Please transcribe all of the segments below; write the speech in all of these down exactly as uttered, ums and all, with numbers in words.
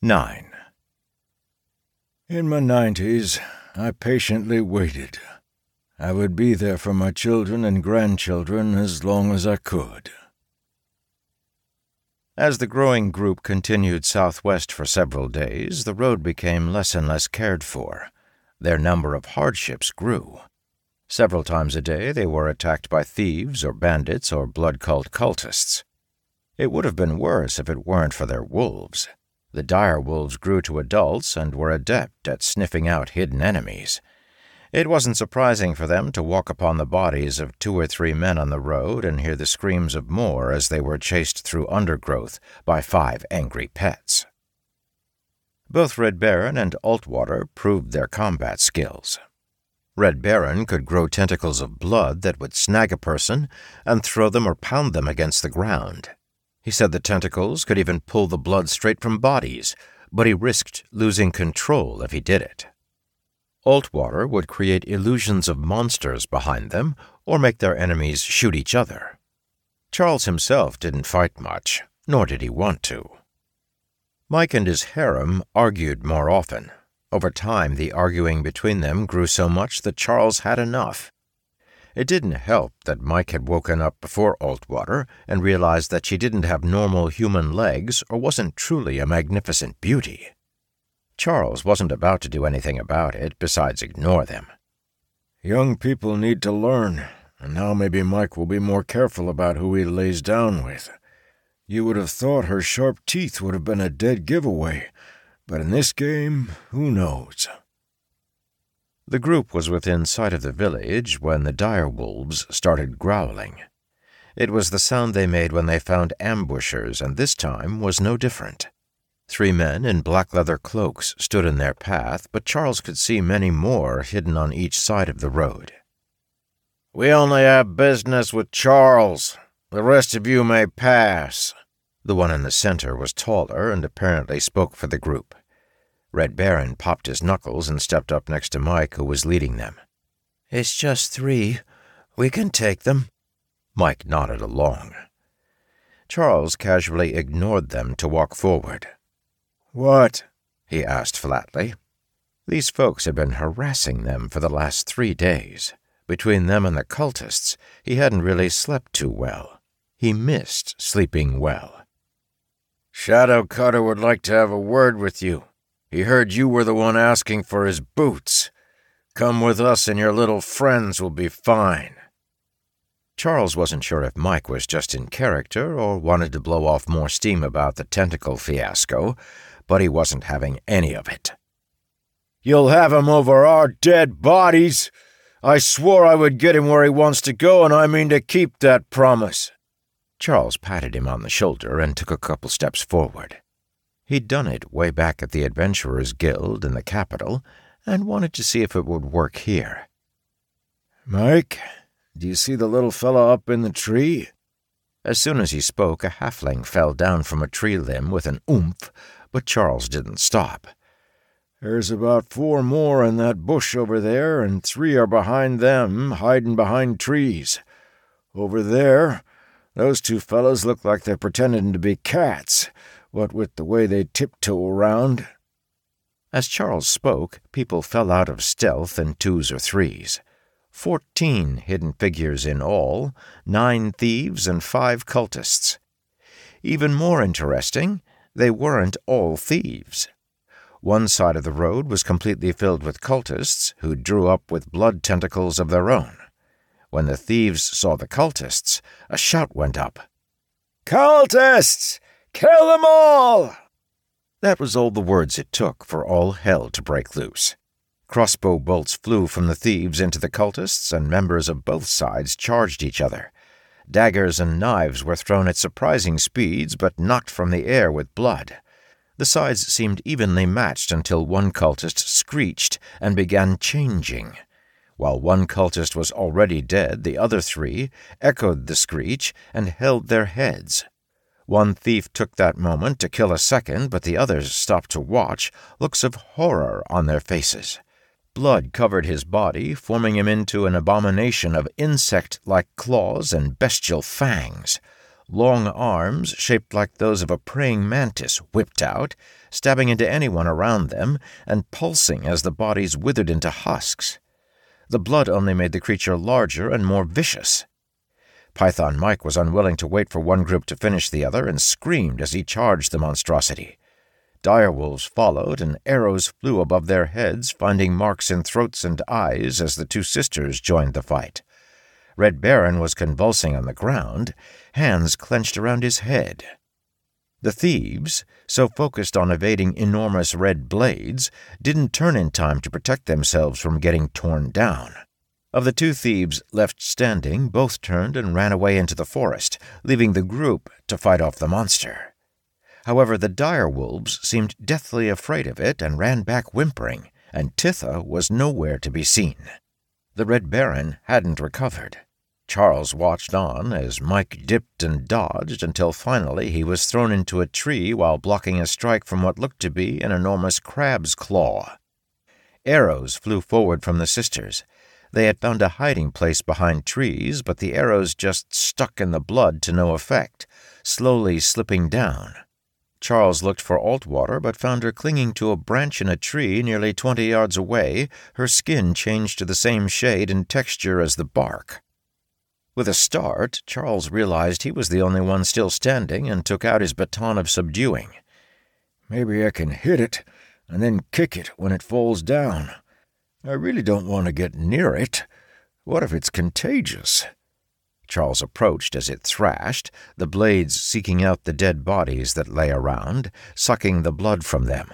nine. In my nineties, I patiently waited. I would be there for my children and grandchildren as long as I could. As the growing group continued southwest for several days, the road became less and less cared for. Their number of hardships grew. Several times a day they were attacked by thieves or bandits or blood cult cultists. It would have been worse if it weren't for their wolves. The dire wolves grew to adults and were adept at sniffing out hidden enemies. It wasn't surprising for them to walk upon the bodies of two or three men on the road and hear the screams of more as they were chased through undergrowth by five angry pets. Both Red Baron and Altwater proved their combat skills. Red Baron could grow tentacles of blood that would snag a person and throw them or pound them against the ground. He said the tentacles could even pull the blood straight from bodies, but he risked losing control if he did it. Altwater would create illusions of monsters behind them or make their enemies shoot each other. Charles himself didn't fight much, nor did he want to. Mike and his harem argued more often. Over time, the arguing between them grew so much that Charles had enough. It didn't help that Mike had woken up before Altwater and realized that she didn't have normal human legs or wasn't truly a magnificent beauty. Charles wasn't about to do anything about it besides ignore them. Young people need to learn, and now maybe Mike will be more careful about who he lays down with. You would have thought her sharp teeth would have been a dead giveaway, but in this game, who knows? The group was within sight of the village when the dire wolves started growling. It was the sound they made when they found ambushers, and this time was no different. Three men in black leather cloaks stood in their path, but Charles could see many more hidden on each side of the road. "We only have business with Charles. The rest of you may pass." The one in the center was taller and apparently spoke for the group. Red Baron popped his knuckles and stepped up next to Mike, who was leading them. "It's just three. We can take them." Mike nodded along. Charles casually ignored them to walk forward. "What?" he asked flatly. These folks had been harassing them for the last three days. Between them and the cultists, he hadn't really slept too well. He missed sleeping well. "Shadowcutter would like to have a word with you. He heard you were the one asking for his boots. Come with us and your little friends will be fine." Charles wasn't sure if Mike was just in character or wanted to blow off more steam about the tentacle fiasco, but he wasn't having any of it. "You'll have him over our dead bodies. I swore I would get him where he wants to go, and I mean to keep that promise." Charles patted him on the shoulder and took a couple steps forward. He'd done it way back at the Adventurers Guild in the capital and wanted to see if it would work here. "Mike, do you see the little fella up in the tree?" As soon as he spoke, a halfling fell down from a tree limb with an oomph, but Charles didn't stop. "There's about four more in that bush over there, and three are behind them, hiding behind trees. Over there, those two fellows look like they're pretending to be cats, what with the way they tiptoe around." As Charles spoke, people fell out of stealth in twos or threes. Fourteen hidden figures in all, nine thieves and five cultists. Even more interesting, they weren't all thieves. One side of the road was completely filled with cultists who drew up with blood tentacles of their own. When the thieves saw the cultists, a shout went up. "Cultists! Kill them all!" That was all the words it took for all hell to break loose. Crossbow bolts flew from the thieves into the cultists, and members of both sides charged each other. Daggers and knives were thrown at surprising speeds, but knocked from the air with blood. The sides seemed evenly matched until one cultist screeched and began changing. While one cultist was already dead, the other three echoed the screech and held their heads. One thief took that moment to kill a second, but the others stopped to watch, looks of horror on their faces. Blood covered his body, forming him into an abomination of insect-like claws and bestial fangs. Long arms, shaped like those of a praying mantis, whipped out, stabbing into anyone around them and pulsing as the bodies withered into husks. The blood only made the creature larger and more vicious. Python Mike was unwilling to wait for one group to finish the other and screamed as he charged the monstrosity. Direwolves followed, and arrows flew above their heads, finding marks in throats and eyes as the two sisters joined the fight. Red Baron was convulsing on the ground, hands clenched around his head. The thieves, so focused on evading enormous red blades, didn't turn in time to protect themselves from getting torn down. Of the two thieves left standing, both turned and ran away into the forest, leaving the group to fight off the monster. However, the direwolves seemed deathly afraid of it and ran back whimpering, and Titha was nowhere to be seen. The Red Baron hadn't recovered. Charles watched on as Mike dipped and dodged until finally he was thrown into a tree while blocking a strike from what looked to be an enormous crab's claw. Arrows flew forward from the sisters. They had found a hiding place behind trees, but the arrows just stuck in the blood to no effect, slowly slipping down. Charles looked for Altwater, but found her clinging to a branch in a tree nearly twenty yards away, her skin changed to the same shade and texture as the bark. With a start, Charles realized he was the only one still standing and took out his baton of subduing. Maybe I can hit it and then kick it when it falls down. I really don't want to get near it. What if it's contagious? Charles approached as it thrashed, the blades seeking out the dead bodies that lay around, sucking the blood from them.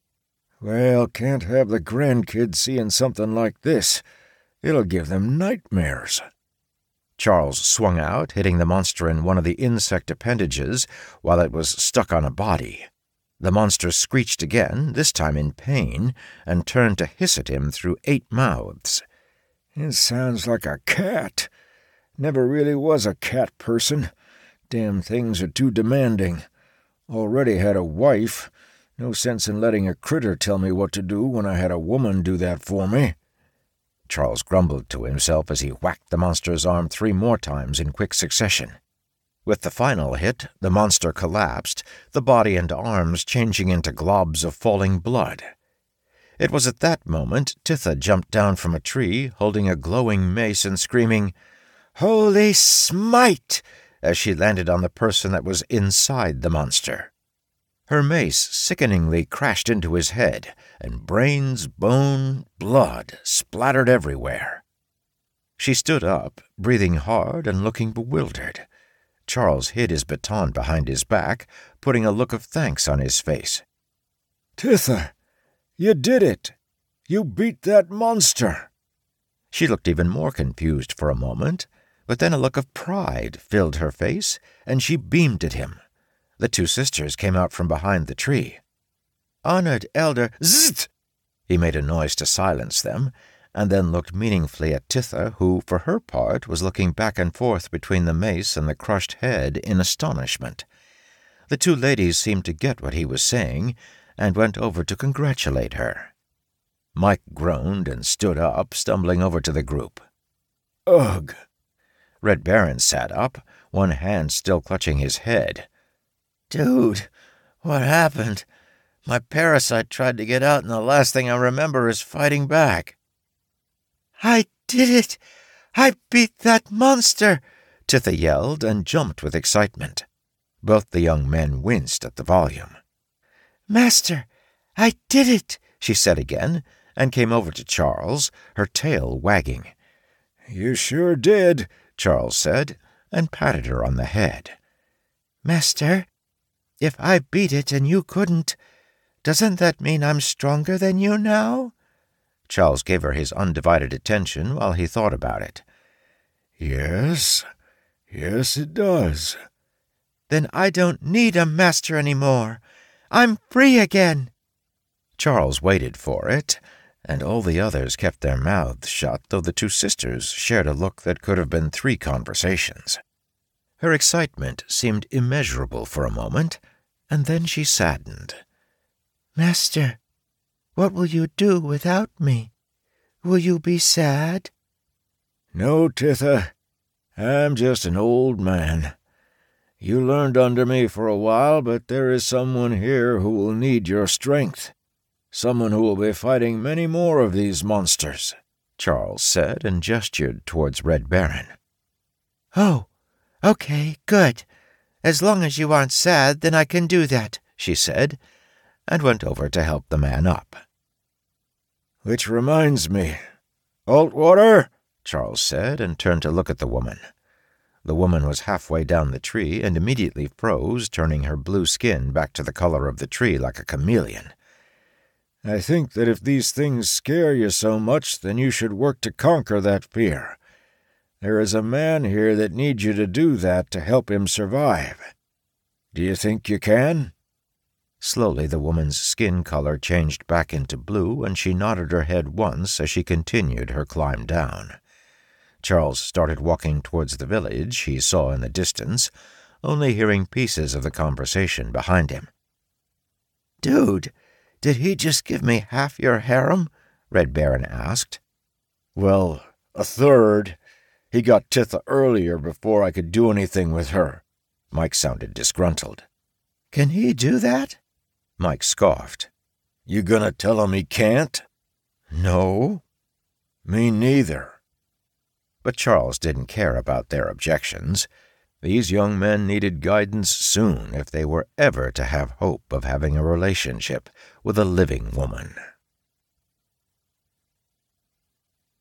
Well, can't have the grandkids seeing something like this. It'll give them nightmares. Charles swung out, hitting the monster in one of the insect appendages while it was stuck on a body. The monster screeched again, this time in pain, and turned to hiss at him through eight mouths. It sounds like a cat. Never really was a cat person. Damn things are too demanding. Already had a wife. No sense in letting a critter tell me what to do when I had a woman do that for me. Charles grumbled to himself as he whacked the monster's arm three more times in quick succession. With the final hit, the monster collapsed, the body and arms changing into globs of falling blood. It was at that moment Titha jumped down from a tree, holding a glowing mace and screaming, "Holy smite!" as she landed on the person that was inside the monster. Her mace sickeningly crashed into his head, and brains, bone, blood splattered everywhere. She stood up, breathing hard and looking bewildered. Charles hid his baton behind his back, putting a look of thanks on his face. "Titha, you did it! You beat that monster!" She looked even more confused for a moment, but then a look of pride filled her face, and she beamed at him. The two sisters came out from behind the tree. "Honored Elder, zzzt!" He made a noise to silence them, and then looked meaningfully at Titha, who, for her part, was looking back and forth between the mace and the crushed head in astonishment. The two ladies seemed to get what he was saying, and went over to congratulate her. Mike groaned and stood up, stumbling over to the group. "Ugh!" Red Baron sat up, one hand still clutching his head. "Dude, what happened? My parasite tried to get out, and the last thing I remember is fighting back." "I did it! I beat that monster!" Titha yelled and jumped with excitement. Both the young men winced at the volume. "Master, I did it!" she said again, and came over to Charles, her tail wagging. "You sure did," Charles said, and patted her on the head. "Master, if I beat it and you couldn't, doesn't that mean I'm stronger than you now?" Charles gave her his undivided attention while he thought about it. "Yes, yes it does." "Then I don't need a master any more. I'm free again." Charles waited for it, and all the others kept their mouths shut, though the two sisters shared a look that could have been three conversations. Her excitement seemed immeasurable for a moment, and then she saddened. "Master, what will you do without me? Will you be sad?" "No, Titha. I'm just an old man. You learned under me for a while, but there is someone here who will need your strength. Someone who will be fighting many more of these monsters," Charles said and gestured towards Red Baron. "Oh, okay, good. As long as you aren't sad, then I can do that," she said, and went over to help the man up. "Which reminds me. Altwater," Charles said, and turned to look at the woman. The woman was halfway down the tree and immediately froze, turning her blue skin back to the color of the tree like a chameleon. "I think that if these things scare you so much, then you should work to conquer that fear. There is a man here that needs you to do that to help him survive. Do you think you can?" Slowly the woman's skin color changed back into blue, and she nodded her head once as she continued her climb down. Charles started walking towards the village he saw in the distance, only hearing pieces of the conversation behind him. "Dude, did he just give me half your harem?" Red Baron asked. "Well, a third. He got Titha earlier before I could do anything with her." Mike sounded disgruntled. "Can he do that?" Mike scoffed. "You gonna tell him he can't?" "No." "Me neither." But Charles didn't care about their objections. These young men needed guidance soon if they were ever to have hope of having a relationship with a living woman.